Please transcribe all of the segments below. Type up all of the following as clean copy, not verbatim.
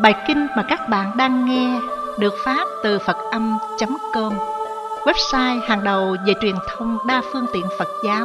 Bài kinh mà các bạn đang nghe được phát từ Phật-âm.com, website hàng đầu về truyền thông đa phương tiện Phật giáo.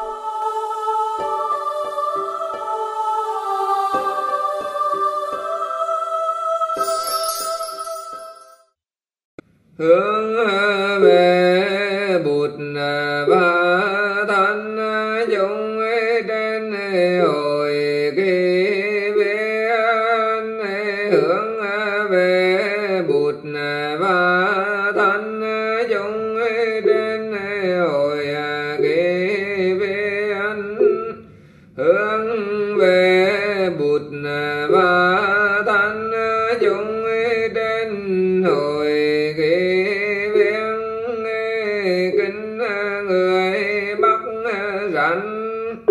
Hướng về Bụt và thân chúng trên hội kỳ viên. Hướng về Bụt và thân chúng trên hội kỳ viên. Hướng về Bụt và thân chúng trên hội kỳ viên. Kính người Bắc rảnh,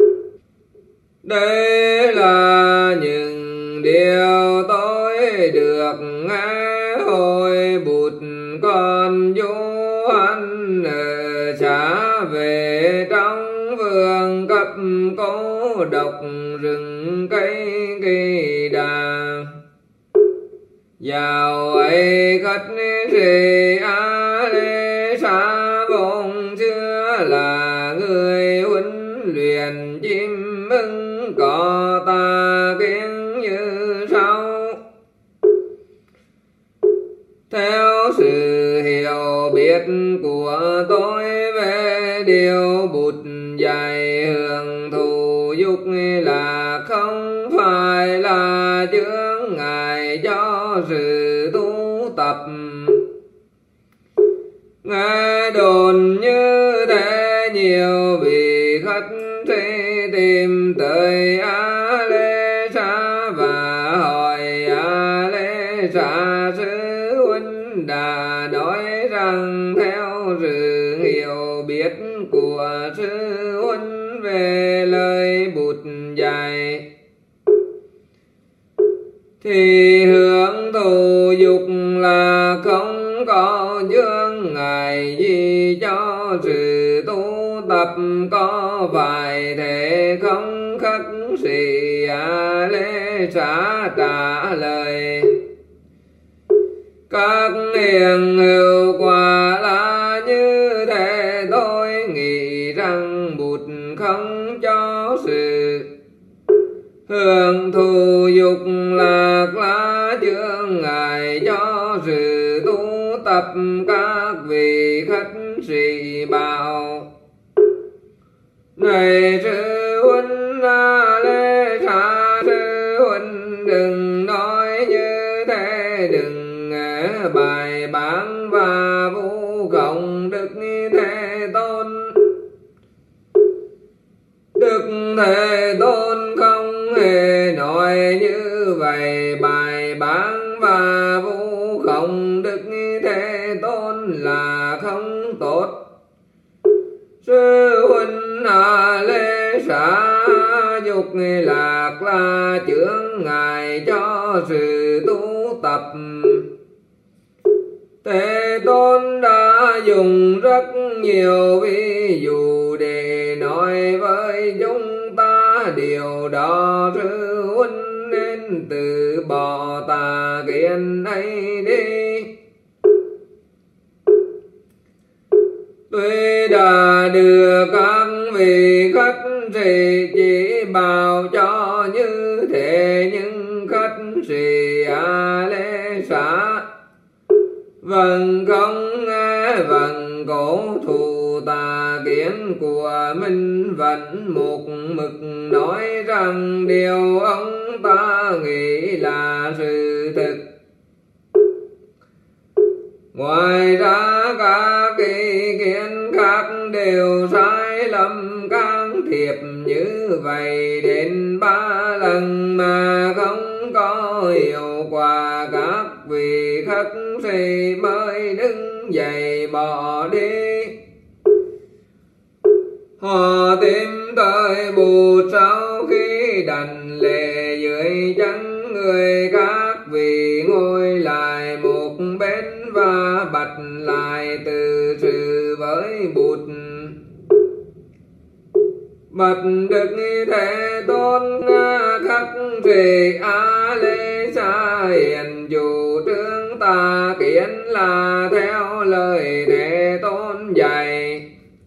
đây là những điều tôi được nghe hồi Bụt còn du hành trả về trong vườn cấp cô độc rừng cây kỳ đà. Dạo ấy khách sĩ A Lê Sa vốn xưa là người huấn luyện chim ưng có tà kiến như sau. Theo sự hiểu biết của tôi về điều Bụt dạy, hưởng thụ dục là không phải là chướng ngại cho sự tu tập. Nghe đồn như thế nhiều vị khách sĩ tìm tới A Lê Sa và hỏi A Lê Sa sư huynh đã nói rằng theo sự hiểu biết của sư huynh về lời Bụt dạy thì hưởng thụ dục là không có chướng ngại gì cho sự tu tập. Có phải thế không? Khách sĩ A Lê Sa trả lời: các hiền hữu quả là như thế. Tôi nghĩ rằng Bụt không cho sự hưởng thụ dục lạc là chướng ngại cho sự tu tập. Các vị khách sĩ bảo: này sư huynh A Lê Sa, sư huynh đừng nói như thế, đừng bài bán và vu khống Đức Thế Tôn. Đức Thế Tôn không hề nói như vậy. Bài bán và vu khống Đức Thế Tôn là không tốt. Sư huynh A Lê Sa, dục lạc là chướng ngại cho sự tu tập. Thế Tôn đã dùng rất nhiều ví dụ để nói với chúng ta điều đó. Sư huynh nên từ bỏ tà kiến ấy đi. Tuy đã đưa các vị khách sĩ chỉ bảo cho như thế, nhưng khách sĩ A Lê Sa vẫn không nghe, vẫn cố thủ tà kiến của mình, vẫn một mực nói rằng điều ông ta nghĩ là sự thực. Ngoài ra các ý kiến khác đều sai lầm, can thiệp như vậy đến 3 lần mà không có hiệu quả. Các vị khách sĩ mới đứng dậy bỏ đi. Họ tìm tới Bụt sau khi đảnh lễ dưới chân người. Các vị ngồi lại một bên và bạch lại từ sự với Bụt. Bạch Đức Thế Tôn khắc trì A Lê Sa hiền tà kiến là theo lời Thế Tôn dạy.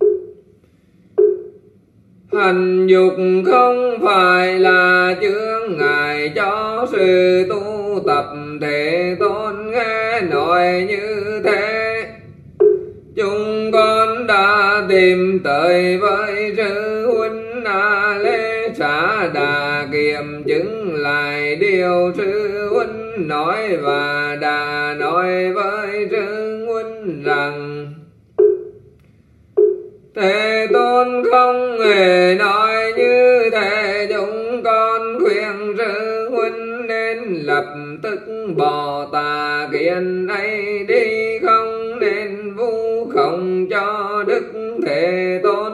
Hành dục không phải là chướng ngại cho sự tu tập, Thế Tôn nghe nói như thế. Chúng con đã tìm tới với sư huynh A Lê Xá Đà, kiểm chứng lại điều sư huynh nói, và đã nói với sư huynh rằng Thế Tôn không hề nói như thế. Chúng con khuyên sư huynh nên lập tức bỏ tà kiến ấy đi, không nên vu khống cho Đức Thế Tôn.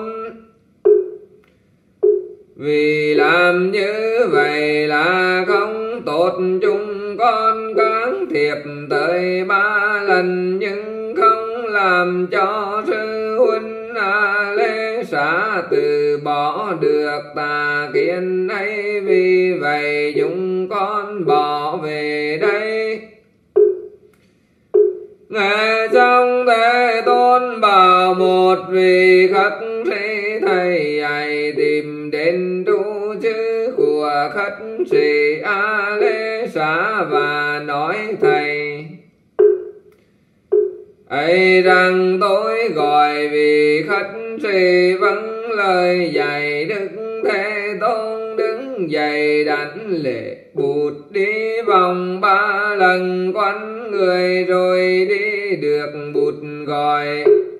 Vì làm như vậy là không tốt. Chúng con can thiệp tới 3 lần nhưng không làm cho sư huynh A Lê Xá từ bỏ được tà kiến ấy. Vì vậy chúng con bỏ về đây. Nghe xong Thế Tôn bảo một vị khất sĩ thầy ấy tìm đến trụ chư của khất sĩ A Lê Xá và nói thầy ấy rằng tôi gọi vị khất sĩ vâng lời dạy Đức Thế Tôn, đứng dậy đảnh lễ bụt đi vòng 3 lần quanh người rồi đi được bụt gọi.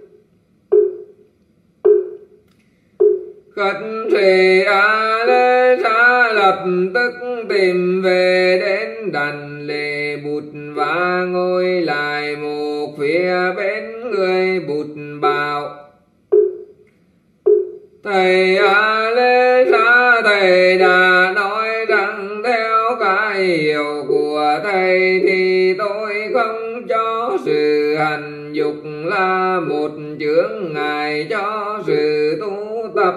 Khất sĩ A Lê Xá lập tức tìm về đến đảnh lễ bụt và ngồi lại một phía bên người bụt bảo thầy A Lê Xá, thầy đã nói rằng theo cái hiểu của thầy thì tôi không cho sự hành dục là một chướng ngại cho sự tu tập.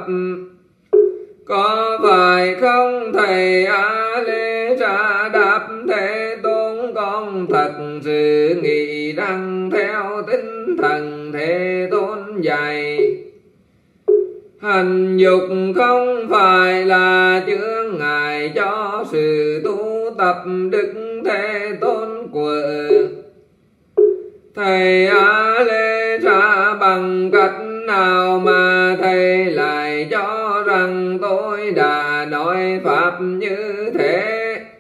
Có phải không thầy A Lê Xá? Đáp Thế Tôn, con thật sự nghĩ rằng theo tinh thần Thế Tôn dạy, hành dục không phải là chướng ngại cho sự tu tập. Đức Thế Tôn của thầy A Lê Xá bằng cách nào mà thầy lại cho rằng tôi đã nói pháp như thế?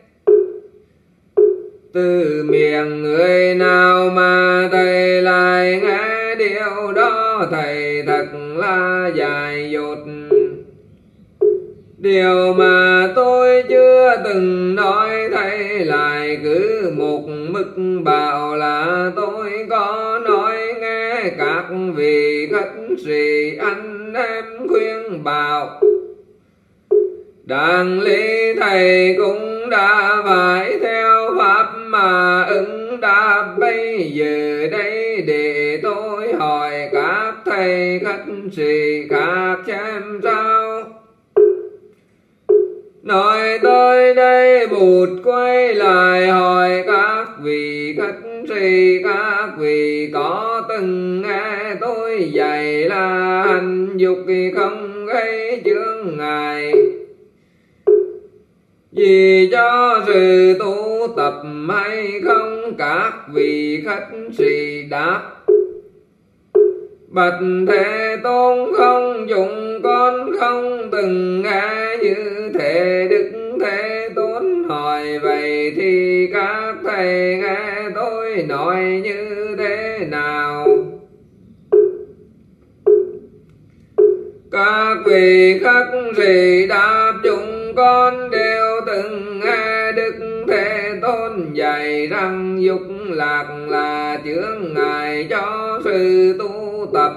Từ miệng người nào mà thầy lại nghe điều đó? Thầy thật là dại dột. Điều mà tôi chưa từng nói thầy lại cứ một mực bảo là tôi có nói. Nghe các vị khất sĩ anh em khuyên bảo, đáng lý thầy cũng đã phải theo pháp mà ứng đáp. Bây giờ đây để tôi hỏi các thầy khất sĩ khác xem sao. Nói tới đây bụt quay lại hỏi các vị khất sĩ, các vị có từng nghe tôi dạy là hành dục không gây chướng ngại gì cho sự tu tập hay không? Các vị khất sĩ đáp bạch Thế Tôn, không dùng con không từng nghe như thế. Đức Thế Tôn hỏi vậy thì các thầy nghe tôi nói như thế nào? Các vị khất sĩ đáp chúng con đều từng nghe Đức Thế Tôn dạy rằng dục lạc là chướng ngại cho sự tu tập.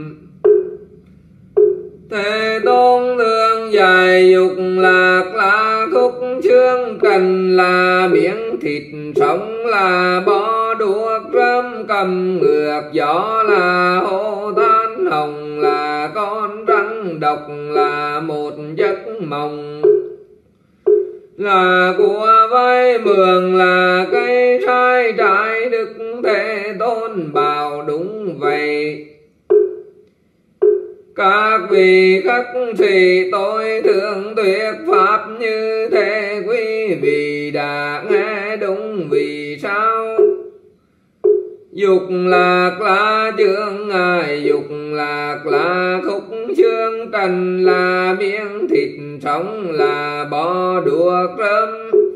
Thế Tôn thường dạy dục lạc là khúc xương, cần là miếng thịt sống, là bó đuốc rơm cầm ngược gió, là hô than hồng, là con rắn độc, là một giấc mộng. là của vay mường, là cây sai trái, Đức Thế Tôn bảo đúng vậy. Các vị khất sĩ tôi thường thuyết pháp như thế, quý vị đã nghe đúng vì sao? Dục lạc là chướng ngại, dục lạc là khúc xương trần, là miếng thịt sống, là bò đuộc rơm,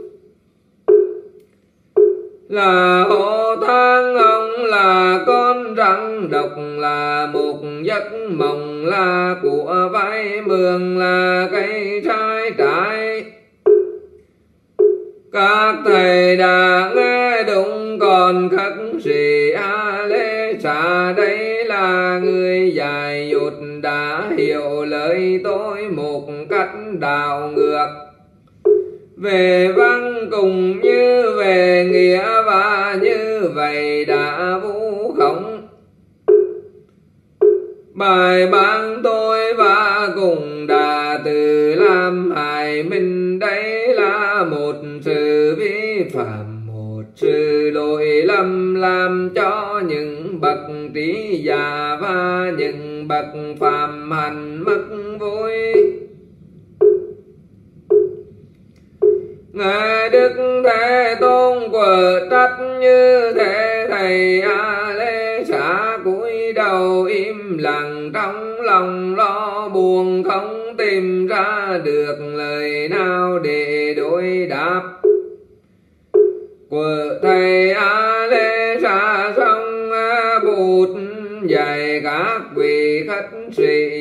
là hổ thang ông, là con rắn độc, là một giấc mộng, là của vay mường, là cây trái trái. Các thầy đã nghe đúng, còn khất sĩ A Lê Xá đây là người dạy dột, đã hiểu lời tôi một cách đảo ngược, về văn cùng như về nghĩa, và như vậy đã vu khống bài ban tôi, và cùng đã tự làm hại mình. Đây là một sự vi phạm, một sự lỗi lầm, làm cho những bậc trí giả và những bậc phạm hạnh mất vui. Ngài Đức Thế Tôn quở trách như thế, thầy A Lê Xá cúi đầu im lặng, trong lòng lo buồn, không tìm ra được lời nào để đối đáp. Quở thầy A Lê Xá xong bụt dạy các vị khất sĩ,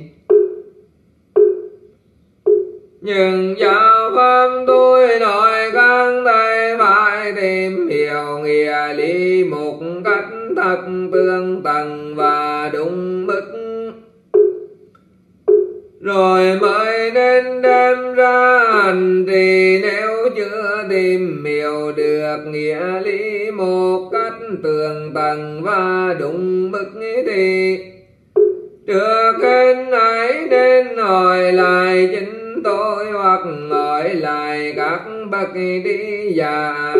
nhưng giáo pháp tôi nói các thầy phải tìm hiểu nghĩa lý một cách thật tương tận và đúng mức, rồi mới nên đem ra hành trì. Nếu chưa tìm hiểu được nghĩa lý một cách tường tận và đúng mức thì trước hết hãy nên hỏi lại chính tôi, hoặc hỏi lại các bậc trí giả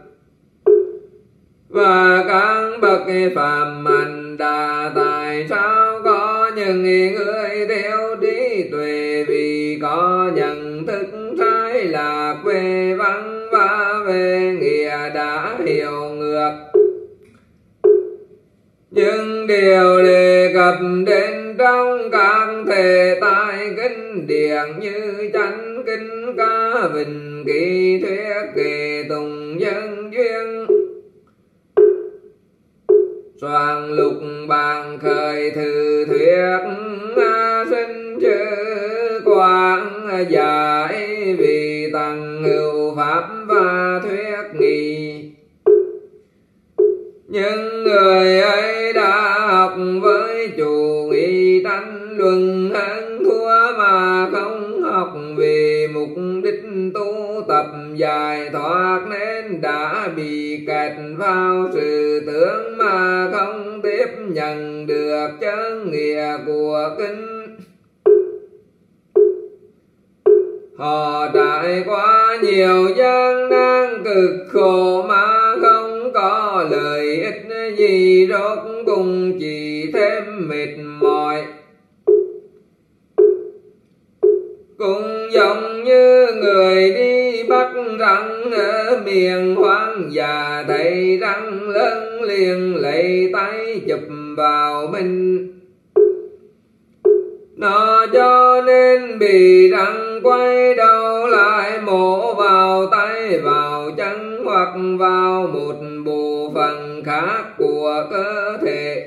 và các bậc phạm hạnh đà, tại sao có những người theo trí tuệ vì có nhận thức sai lạc về văn và về nghĩa đã hiểu ngược những điều đề cập đến trong các thể tại kinh điển như chánh kinh, Ca Vịnh, Ký Thuyết, Kệ Tùng, Nhân Duyên, Soạn Lục, Bàn Khởi, Thư Thuyết, Sinh Chữ Quảng, Giải Vì Tăng Hữu Pháp và Thuyết Nghị. Những người ấy đã học với chủ nghĩa tranh luận hơn thua, mà không học vì mục đích tu tập giải thoát, nên đã bị kẹt vào sự tưởng mà không tiếp nhận được chân nghĩa của kinh. Họ trải qua nhiều gian nan cực khổ mà không có lợi ích gì, rốt cùng chỉ thêm mệt mỏi. Cũng giống như người đi bắt rắn ở miền hoang dã, thấy rắn lớn liền lấy tay chụp vào mình. Nó cho nên bị rắn quay đầu lại mổ vào tay, vào chân, hoặc vào một bộ phận khác của cơ thể.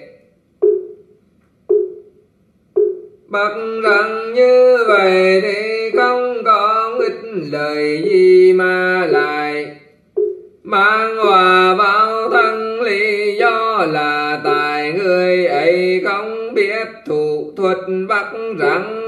Bắt rắn như vậy thì không có ích lợi gì, mà lại mang họa vào thân. Lý do là tại người ấy không biết thủ thuật bắt rắn.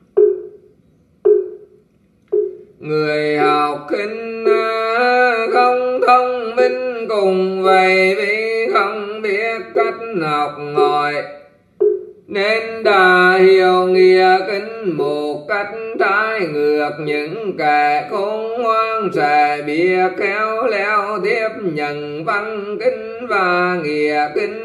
Người học kinh không thông minh cùng vậy, vì không biết cách học hỏi, nên đã hiểu nghĩa kinh một cách trái ngược, những kẻ khôn ngoan sẽ biết khéo léo tiếp nhận văn kinh và nghĩa kinh.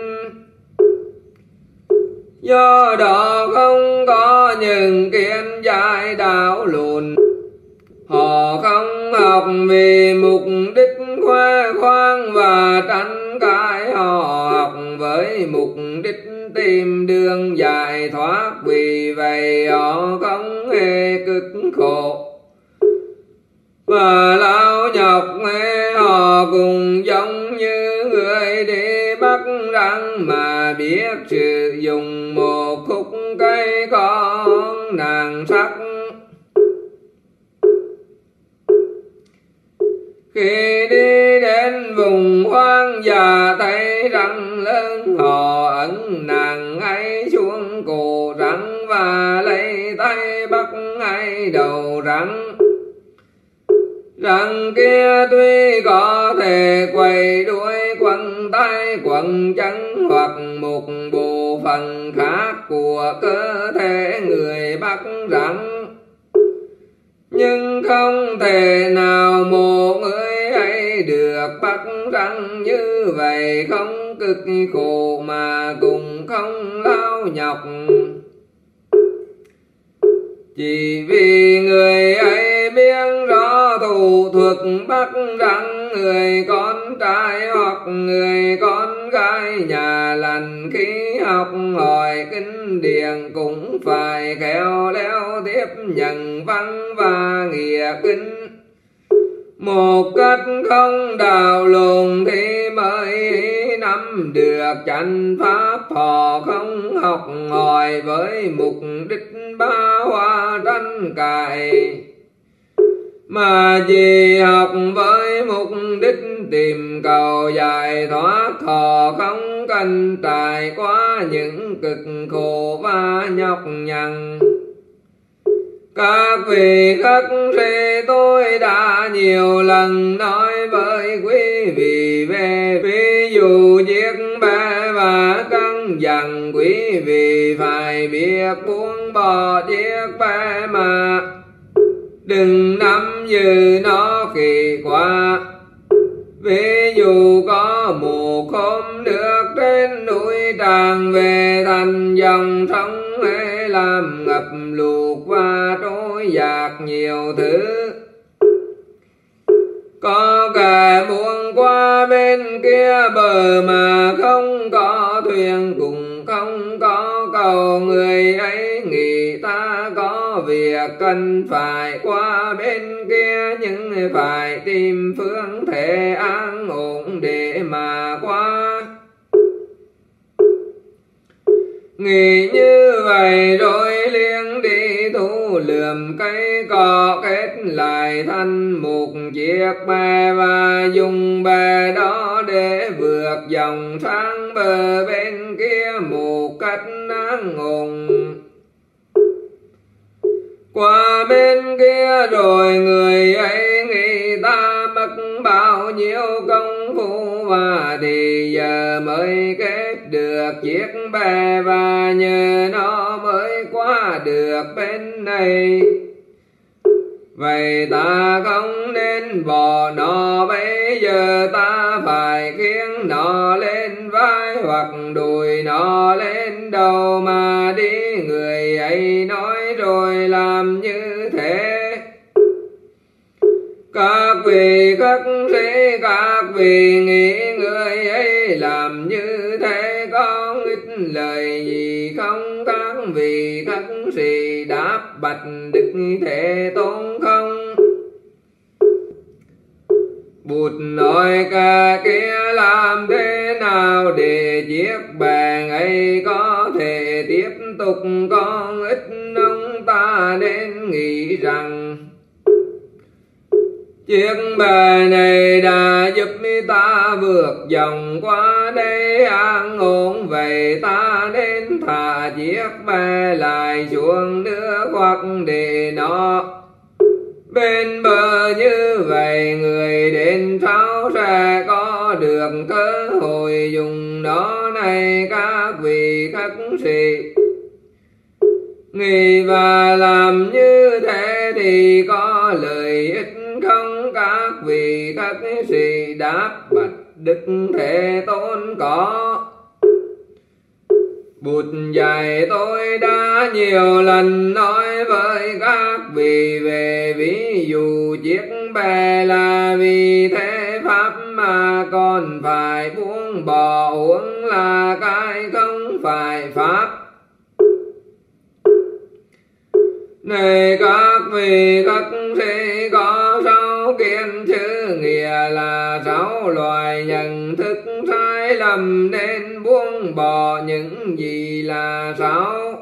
Do đó không có những kiến giải đạo luận, họ không học vì mục đích khoe khoang và tranh cãi, họ học với mục đích tìm đường giải thoát. Vì vậy họ không hề cực khổ và lao nhọc, họ cũng giống như người đi bắt rắn mà biết sử dụng một khúc cây có nàng sắc. Khi đi đến vùng hoang dã thấy rắn lớn, họ ấn nàng ấy xuống cổ rắn và lấy tay bắt ngay đầu rắn. Rắn kia tuy có thể quay đuôi, quăng tay quăng chân hoặc một bộ phận khác của cơ thể người bắt rắn, nhưng không thể nào một người ấy được bắt rắn như vậy, không cực khổ mà cũng không lao nhọc. Chỉ vì người ấy biết rõ thủ thuật bắt rắn, người con trai hoặc người con gái nhà lành khi học hỏi kinh điển cũng phải khéo léo tiếp nhận văn và nghĩa kinh một cách không đảo lộn thì mới nắm được chánh pháp. Họ không học hỏi với mục đích ba hoa tranh cãi, mà chỉ học với mục đích tìm cầu giải thoát. Họ không cần trải qua những cực khổ và nhọc nhằn. Các vị khách sĩ, tôi đã nhiều lần nói với quý vị về ví dụ chiếc bè và căn dặn quý vị phải biết buông bỏ chiếc bè mà đừng nắm giữ nó khi qua. Ví dụ có một hôm nước trên núi tràn về thành dòng sông, hay làm ngập lụt và trôi dạt nhiều thứ. Có kẻ muốn qua bên kia bờ mà không có thuyền, cũng không có cầu. Người ấy nghĩ ta có việc cần phải qua bên kia, nhưng phải tìm phương thể an ổn để mà qua. Nghĩ như vậy rồi liền đi thu lượm cây cỏ, kết lại thành một chiếc bè và dùng bè đó để vượt dòng sang bờ bên kia một cách an ổn. Qua bên kia rồi người ấy nghĩ ta mất bao nhiêu công phu, và thì giờ mới kết được chiếc bè và nhờ nó mới qua được bên này. Vậy ta không nên bỏ nó, bây giờ ta phải khiêng nó lên vai hoặc đùi nó lên đầu mà đi. Người ấy nói rồi làm như thế. Các vị khách sĩ, các vị nghĩ người ấy làm như thế có ích lời gì không? Các vị khách sĩ đáp bạch Đức Thế Tôn không. Bụt nói cả kia làm thế nào để chiếc bè ấy có thể tiếp tục có ích? Ông ta nên nghĩ rằng chiếc bè này đã giúp ta vượt dòng qua đây an ổn. Vậy ta nên thả chiếc bè lại xuống nước hoặc để nó bên bờ. Như vậy người đến sau sẽ có được cơ hội dùng nó này. Các vị khách sĩ, Nghĩ và làm như thế thì có lợi ích không? Các vị các sĩ đáp bạch Đức Thế Tôn có. Bụt dạy tôi đã nhiều lần nói với các vị về ví dụ chiếc bè là vì thế pháp mà còn phải buông bỏ uống là cái không phải pháp. Này các vị các sĩ có 6 kiến chữ, nghĩa là 6 loài nhận thức sai lầm nên buông bỏ những gì là 6.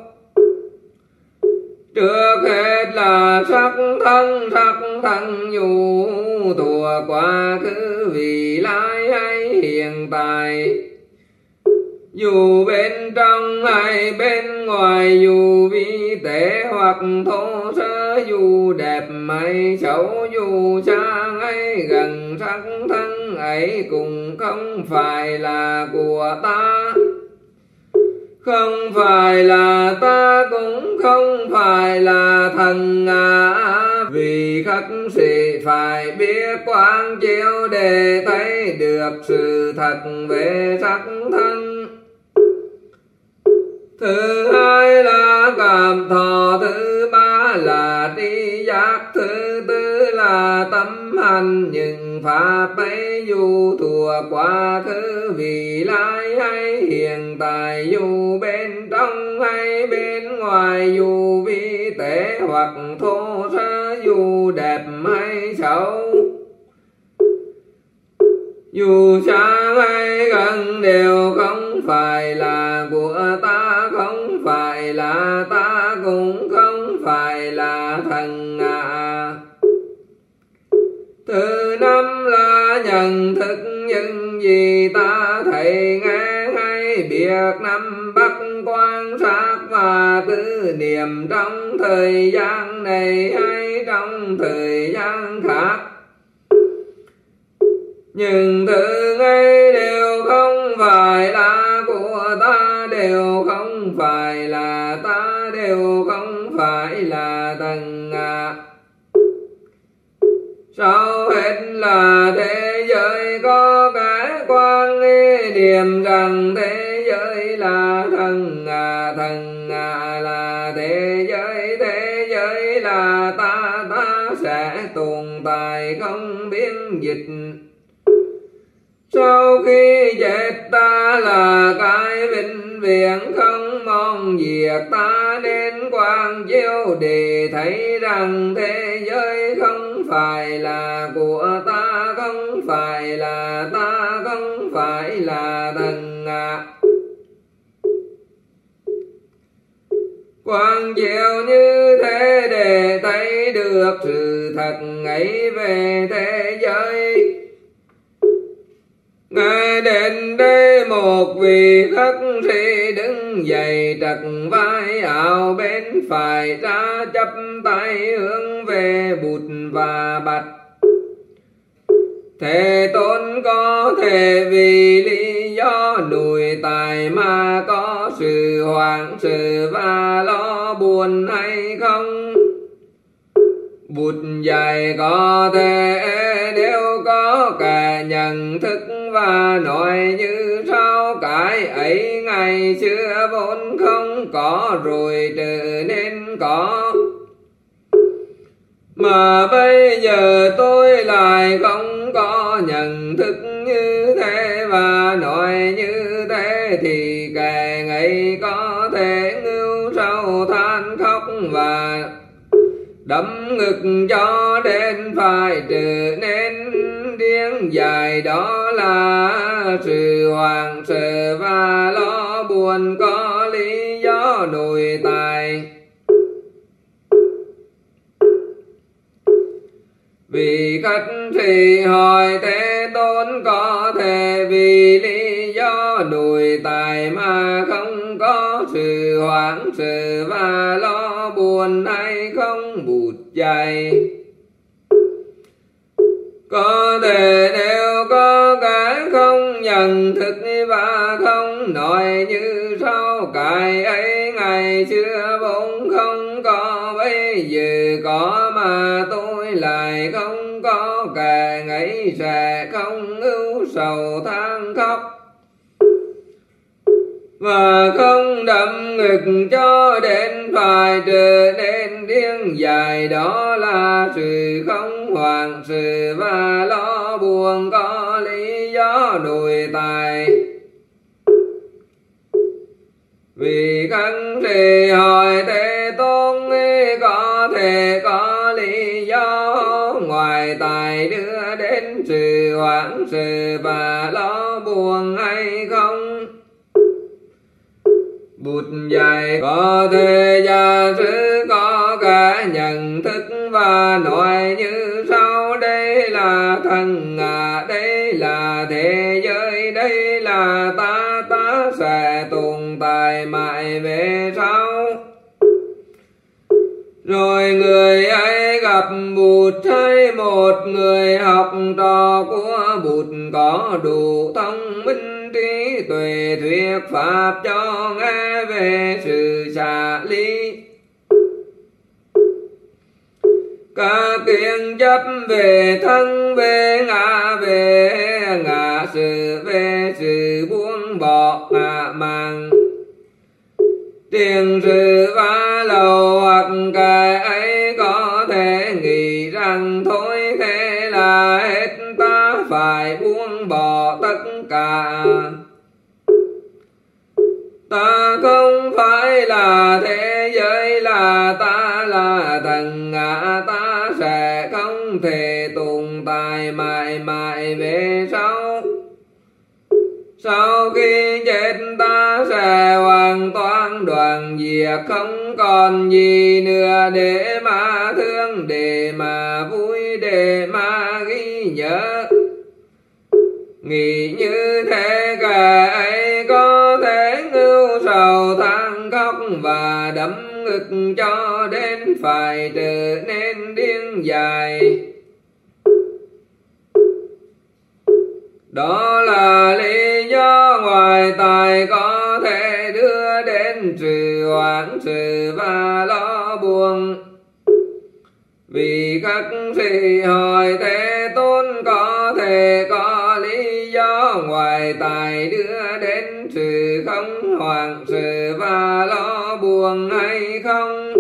Trước hết là sắc thân dù thuộc quá khứ vị lai hay hiện tại, dù bên trong hay bên ngoài, dù vi tế hoặc thô sơ, dù đẹp hay xấu, dù xa hay gần, sắc thân ấy cũng không phải là của ta. Không phải là ta cũng không phải là thần vì khất sĩ phải biết quán chiếu để thấy được sự thật về sắc thân. Thứ hai là cảm thọ, thứ ba là tri giác, thứ tư là tâm hành. Nhưng pháp ấy dù thuộc quá khứ vị lai hay hiện tại, dù bên trong hay bên ngoài, dù vi tế hoặc thô sơ, dù đẹp hay xấu, dù xa hay gần, đều không phải là của ta. Không phải là ta cũng không phải là thần Thứ năm là nhận thức những gì ta thấy nghe hay biết, nắm bắt quan sát và tư niệm trong thời gian này hay trong thời gian khác. Nhưng thứ ấy đều không phải là của ta, đều không phải là ta, đều không phải là thần Sau hết là thế giới có cái quan niệm rằng thế giới là thần là thế giới là ta sẽ tồn tại không biến dịch. Sau khi chết ta là cái vĩnh viễn không mong diệt, ta nên quán chiếu để thấy rằng thế giới không phải là của ta, không phải là ta, không phải là thần Quán chiếu như thế để thấy được sự thật ấy về thế giới. Ngài đến đây một vị khất sĩ đứng dậy, trật vai áo bên phải ra, chắp tay hướng về Bụt và bạch: Thế Tôn, có thể vì lý do nuôi tài mà có sự hoảng sợ và lo buồn hay không? Bụt dạy có thể nếu có cả nhận thức và nói như sau: cái ấy ngày xưa vốn không có rồi trở nên có, mà bây giờ tôi lại không có nhận thức như thế và nói như thế, thì kẻ ấy có thể ngưu sầu than khóc và đấm ngực cho đến phải trở nên điên dại. Đó là sự hoảng sợ và lo buồn có lý do nội tại. Vì khất sĩ hỏi Thế Tôn, có thể vì lý do nội tại mà không có sự hoảng sợ và lo buồn hay không? Bụt dạy có thể nếu có cái không nhận thức và không nói như sau: cái ấy ngày xưa vốn không tôi lại không có kẻ ấy sẽ không ưu sầu than khóc, và không đâm ngực cho đến phải trở nên điên dại. Đó là sự không hoảng sự và lo buồn có lý do nội tại. Vì khấn thì hỏi Thế Tôn có thể có lý do ngoài tài đưa đến sự hoảng sự và lo buồn hay không? Bụt dạy có thể giả sử có cả nhận thức và nói như sau: đây là thân đây là thế giới, đây là ta sẽ tồn tại mãi về sau. Rồi người ấy gặp Bụt hay một người học trò của Bụt có đủ thông minh trí tuệ thuyết pháp cho nghe về sự xả ly. Các kiến chấp về thân, về ngã sự, về sự buông bỏ ngã màng, tiền sự và lầu, hoặc cái ấy có thể nghĩ rằng thôi thế là hết, ta phải buông bỏ tất cả. Ta không phải là thế giới, là ta là thần ngã, ta sẽ không thể tồn tại mãi mãi về sau. Sau khi chết ta sẽ hoàn toàn đoạn diệt, không còn gì nữa để mà thương, để mà vui, để mà ghi nhớ. Nghĩ như thế kẻ ấy có thể ưu sầu than khóc và đấm ngực cho đến phải trở nên điên dại. Đó là lý do ngoài tài có thể đưa đến sự hoảng sự và lo buồn. Vì các sĩ hỏi Thế Tôn có thể có lý do ngoài tài đưa đến sự không hoảng sự và lo buồn hay không?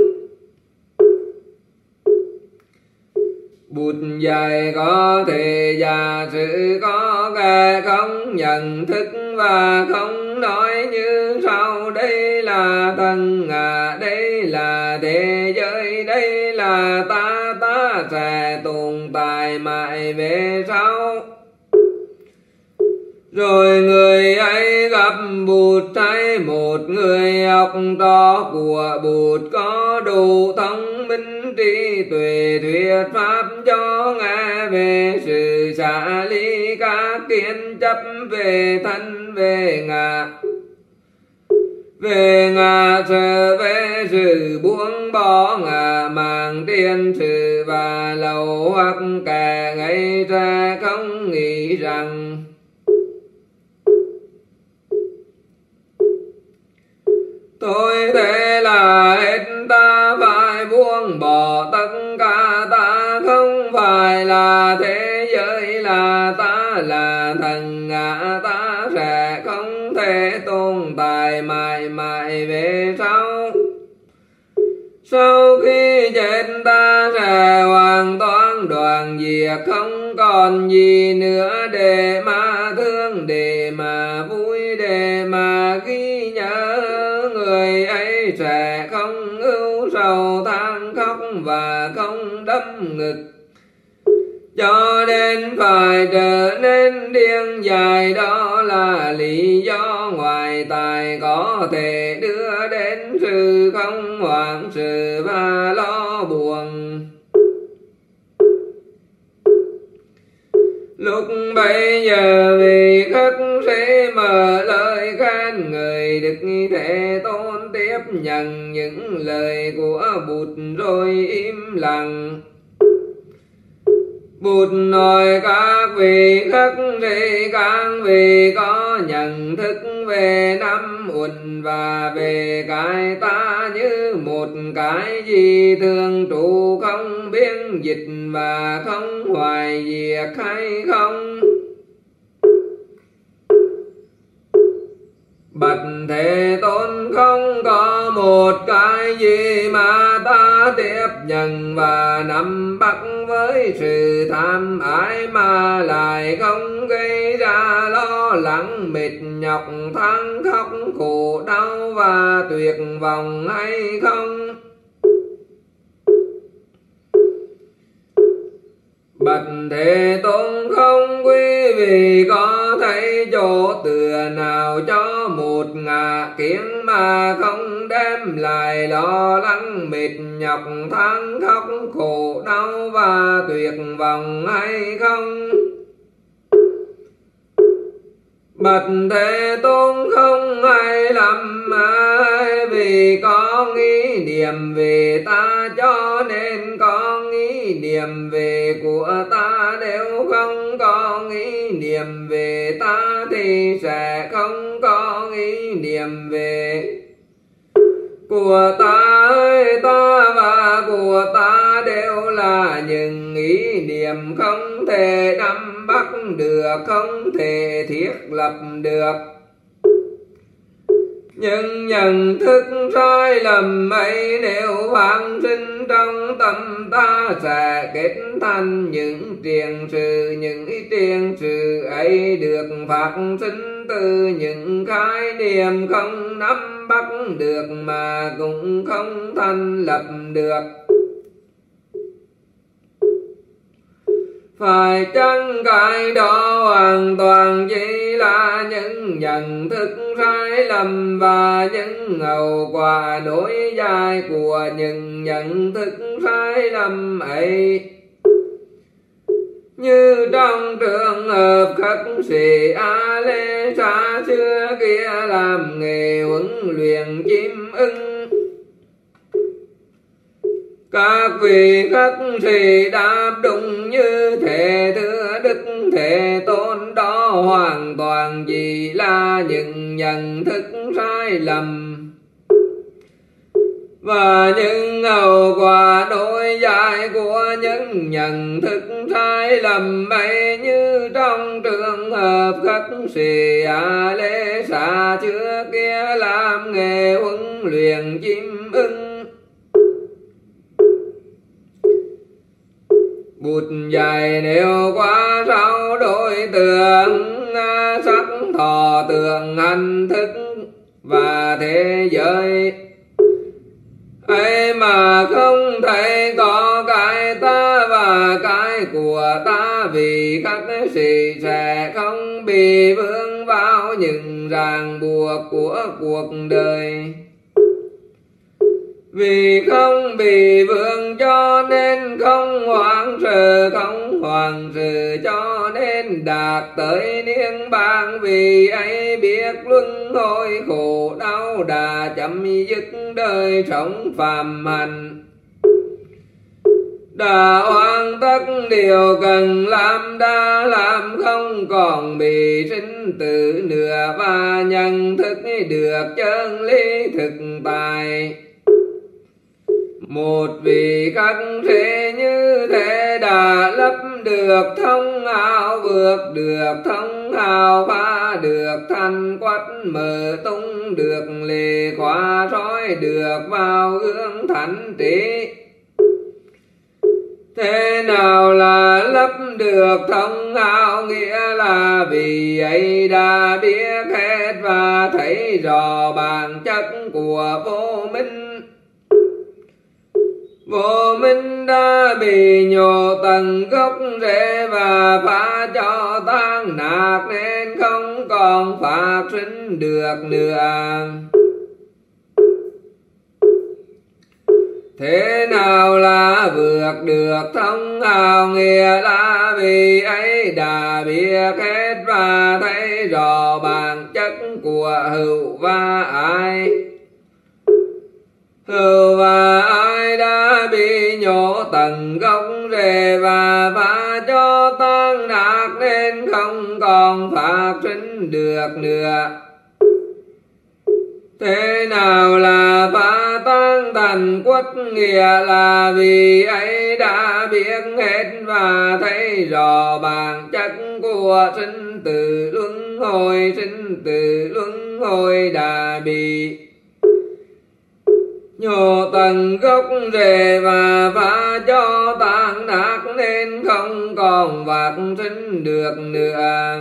Bụt dạy có thể giả sử có kẻ không nhận thức và không nói như sau: đây là thân ngã, đây là thế giới, đây là ta sẽ tồn tại mãi về sau. Rồi người ấy gặp Bụt hay một người học trò của Bụt có đủ thông minh trí tuệ thuyết pháp cho nghe về sự xả ly các kiến chấp về thân, về ngã sở, về sự buông bỏ ngã màng, tiền sự và lầu, hoặc kẻ ấy sẽ không nghĩ rằng thôi thế là hết, ta phải buông bỏ tất cả, ta không phải là thế giới, là ta là thần ngã, ta sẽ không thể tồn tại mãi mãi về sau. Sau khi chết ta sẽ hoàn toàn đoạn diệt, không còn gì nữa để mà thương, để mà vui, để mà ghi nhớ. Người ấy sẽ không ưu sầu than khóc và không đấm ngực cho đến phải trở nên điên dại. Đó là lý do ngoài tài có thể đưa đến sự không hoảng sự và lo buồn. Lúc bấy giờ vị khất sĩ mở lời khen người Đức Thế Tôn, tiếp nhận những lời của Bụt rồi im lặng. Bụt nói: các vị khất sĩ, các vị có nhận thức về năm uẩn và về cái ta như một cái gì thường trụ không biến dịch và không hoài diệt hay không? Bạch Thế Tôn, không có một cái gì mà ta tiếp nhận và nắm bắt với sự tham ái mà lại không gây ra lo lắng, mệt nhọc, than khóc, khổ đau và tuyệt vọng hay không? Bạch Thế Tôn, không quý vị có thấy chỗ tựa nào cho một ngã kiến mà không đem lại lo lắng, mệt nhọc, than khóc, khổ đau và tuyệt vọng hay không? Bạch Thế Tôn, không ai lầm ai vì có nghĩ niệm về ta, cho nên có nghĩ niệm về của ta. Nếu không có nghĩ niệm về ta thì sẽ không có nghĩ niệm về của ta. Ta và của ta đều là những ý niệm không thể nắm bắt được, không thể thiết lập được. Nhưng nhận thức sai lầm ấy nếu phát sinh trong tâm ta sẽ kết thành những triền sự. Những triền sự ấy được phát sinh từ những khái niệm không nắm bắt được mà cũng không thành lập được. Phải chăng cái đó hoàn toàn chỉ là những nhận thức sai lầm và những hậu quả nối dài của những nhận thức sai lầm ấy? Như trong trường hợp khất sĩ A Lê xa xưa kia làm nghề huấn luyện chim ưng, các vị khất sĩ đáp đúng như thế thưa Đức Thế Tôn, đó hoàn toàn chỉ là những nhận thức sai lầm và những hậu quả nối dài của những nhận thức sai lầm ấy. Như trong trường hợp khất sĩ A Lê xa xưa kia làm nghề huấn luyện chim ưng, bụt dày nếu quá sau đối tượng sắc thọ tượng hành thức và thế giới ấy mà không thấy có cái ta và cái của ta, vì các sĩ sẽ không bị vướng vào những ràng buộc của cuộc đời. Vì không bị vướng cho nên không hoảng sợ, không hoảng sợ cho nên đạt tới niết bàn. Vì ấy biết luân hồi khổ đau đã chấm dứt đời sống phàm hành, đã hoàn tất điều cần làm, đã làm không còn bị sinh tử nữa và nhận thức được chân lý thực tại. Một vị khất sĩ như thế đã lấp được thông ảo, vượt được thông ảo, phá được thanh quách, mở tung được lề khóa, soi được vào gương thánh trí. Thế nào là lấp được thông ảo? Nghĩa là vì ấy đã biết hết và thấy rõ bản chất của vô minh. Vô minh đã bị nhổ tận gốc rễ và phá cho tan nát nên không còn phát sinh được nữa. Thế nào là vượt được thông ảo? Nghĩa là vì ấy đã biết hết và thấy rõ bản chất của hữu và ai. Hữu và ai đã bị nhổ tận gốc rễ và phá cho tan nát nên không còn phát sinh được nữa. Thế nào là phá tan tần quất, nghĩa là vì ấy đã biết hết và thấy rõ bản chất của sinh tử luân hồi. Sinh tử luân hồi đã bị nhổ tận gốc rễ và phá cho tan nát, nên không còn vãng sinh được nữa.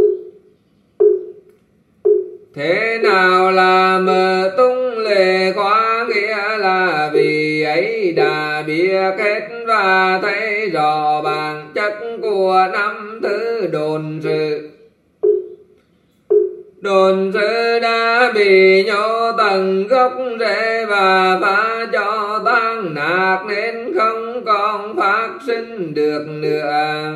Thế nào là mở tung lệ khóa, nghĩa là vì ấy đã biết hết và thấy rõ bản chất của năm thứ đồn sự. Đồn sự đã bị nhổ tận gốc rễ và phá cho tan nát, nên không còn phát sinh được nữa.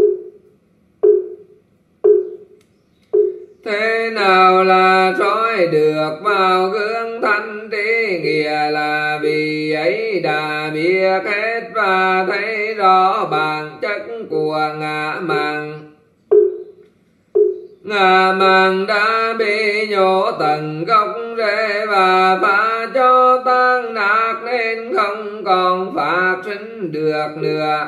Thế nào là soi được vào gương thanh trí, nghĩa là vì ấy đã biết hết và thấy rõ bản chất của ngã mạn. Ngã mạn đã bị nhổ tận gốc rễ và phá cho tan nát, nên không còn phát sinh được nữa.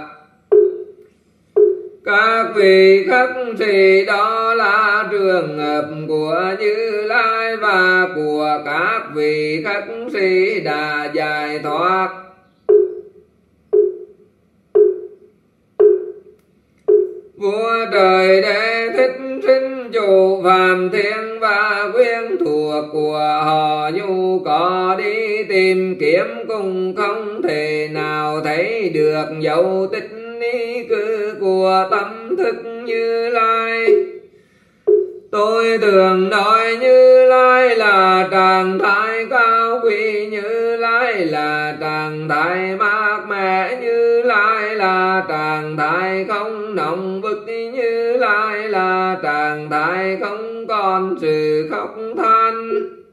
Các vị khất sĩ đó là trường hợp của Như Lai và của các vị khất sĩ đã giải thoát. Vua trời Đế Thích sinh chủ phàm thiên và quyến thuộc của họ, nhu có đi tìm kiếm cũng không thể nào thấy được dấu tích ni cư của tâm thức Như Lai. Tôi thường nói Như Lai là trạng thái cao quý, Như Lai là trạng thái mát mẻ, Như Lai là trạng thái không nóng bức, Như Lai là trạng thái không còn sự khóc than.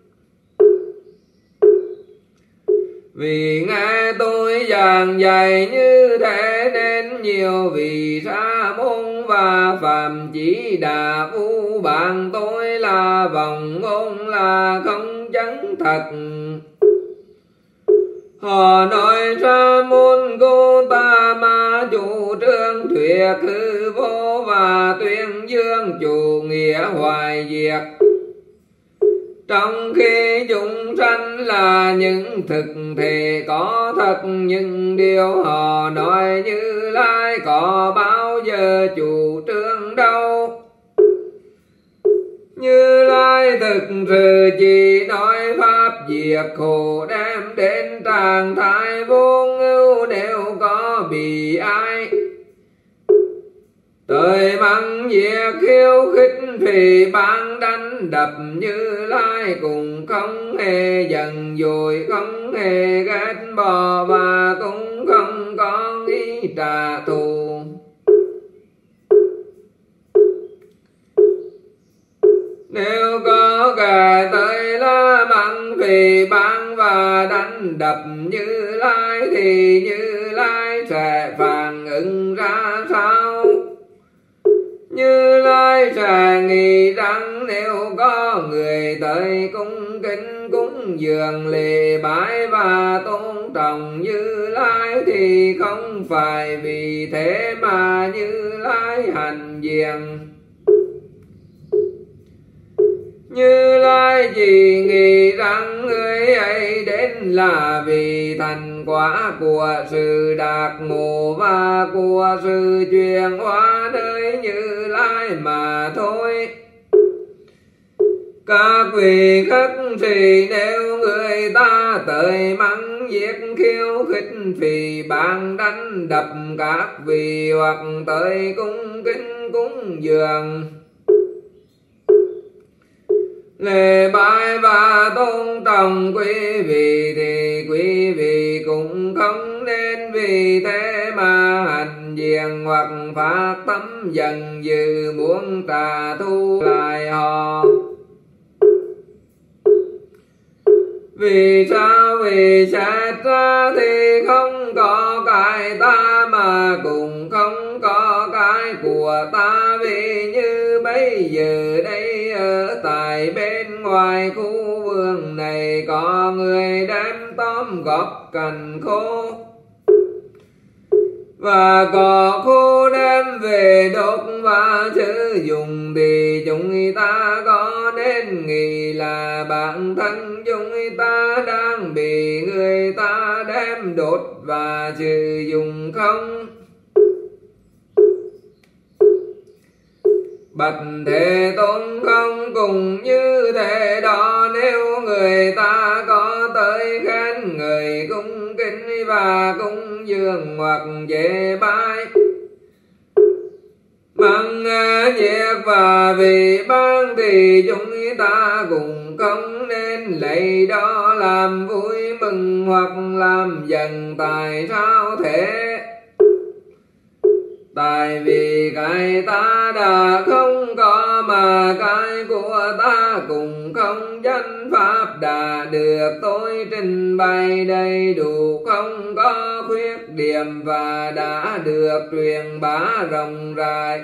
Vì nghe tôi giảng dạy như thế nên nhiều vị sa môn và phạm chỉ đà phu bạn tôi là vòng ngôn là không chân thật. Họ nói sa môn Gotama chủ trương thuyết hư vô và tuyên dương chủ nghĩa hoài diệt, trong khi chúng sanh là những thực thể có thật. Nhưng điều họ nói Như Lai có bao giờ chủ trương đâu. Như Lai thực sự chỉ nói pháp diệt khổ, đem đến trạng thái vô ngưu. Nếu có bị ai thời mắng diệt khiêu khích thì ban đánh đập, Như Lai cũng không hề giận dỗi, không hề ghét bỏ và cũng không có ý trả thù. Nếu có kẻ tới la mắng phỉ báng và đánh đập Như Lai thì Như Lai sẽ phản ứng ra sao? Như Lai sẽ nghĩ rằng nếu có người tới cung kính cúng dường lễ bái và tôn trọng Như Lai thì không phải vì thế mà Như Lai hành diện. Như Lai chỉ nghĩ rằng người ấy đến là vì thành quả của sự đạt ngộ và của sự chuyển hóa nơi Như Lai mà thôi. Các vị khất sĩ nếu người ta tới mắng giết khiêu khích phỉ báng đánh đập các vị hoặc tới cung kính cúng dường lễ bái và tôn trọng quý vị thì quý vị cũng không nên vì thế mà hành diện hoặc phát tâm giận dữ muốn trả thù lại họ. Vì sao? Vì xét ra thì không có cái ta mà cũng không có cái của ta. Vì như bây giờ đây ở tại bên ngoài khu vườn này có người đem tóm gọt cành khô, và cỏ khô đem về đốt và sử dụng, thì chúng ta có nên nghĩ là bản thân chúng ta đang bị người ta đem đốt và sử dụng không? Bạch Thế Tôn không cùng như thế đó, nếu người ta có tới khen người cung kính và cúng dường hoặc chế bái, bằng nhiệt và vị ban, thì chúng ta cũng không nên lấy đó làm vui mừng hoặc làm giận. Tại sao thế? Tại vì cái ta đã không có, mà cái của ta cũng không, chánh pháp đã được tôi trình bày đầy đủ, không có khuyết điểm và đã được truyền bá rộng rãi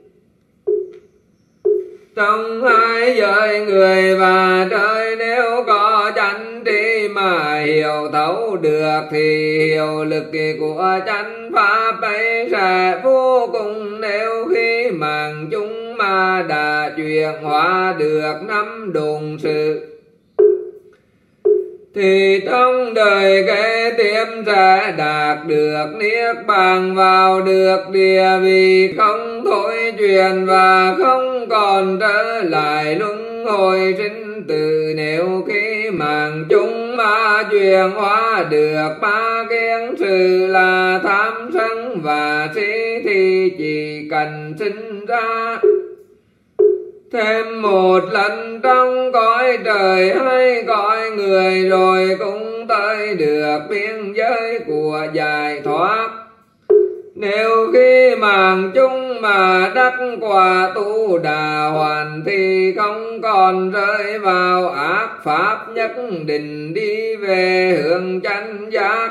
trong hai giới người và trời. Nếu có chánh trí mà hiểu thấu được, thì hiệu lực của chánh pháp ấy sẽ vô cùng. Nếu khi mạng chúng mà đã chuyển hóa được năm đồn sự, thì trong đời kế tiếp sẽ đạt được niết bàn, vào được địa vị không thôi chuyển và không còn trở lại luân hồi sinh tử. Nếu khi mạng chúng mà chuyển hóa được ba kiến sự là tham sân và si, thì chỉ cần sinh ra thêm một lần trong cõi trời hay cõi người, rồi cũng tới được biên giới của giải thoát. Nếu khi mạng chung mà đắc quả tu đà hoàn, thì không còn rơi vào ác pháp, nhất định đi về hướng chánh giác.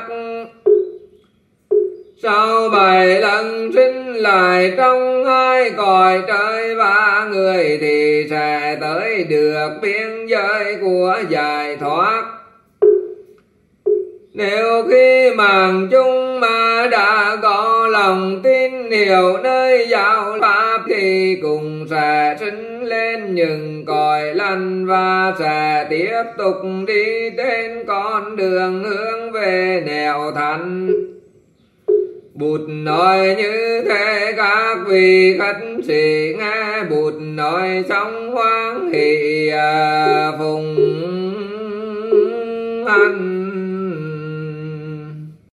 Sau 7 lần sinh lại trong hai cõi trời và người, thì sẽ tới được biên giới của giải thoát. Nếu khi mạng chung mà đã có lòng tin hiểu nơi giáo pháp, thì cũng sẽ sinh lên những cõi lành và sẽ tiếp tục đi trên con đường hướng về nẻo thành. Bụt nói như thế, các vị khách sĩ nghe Bụt nói xong hoan hỷ phụng hành.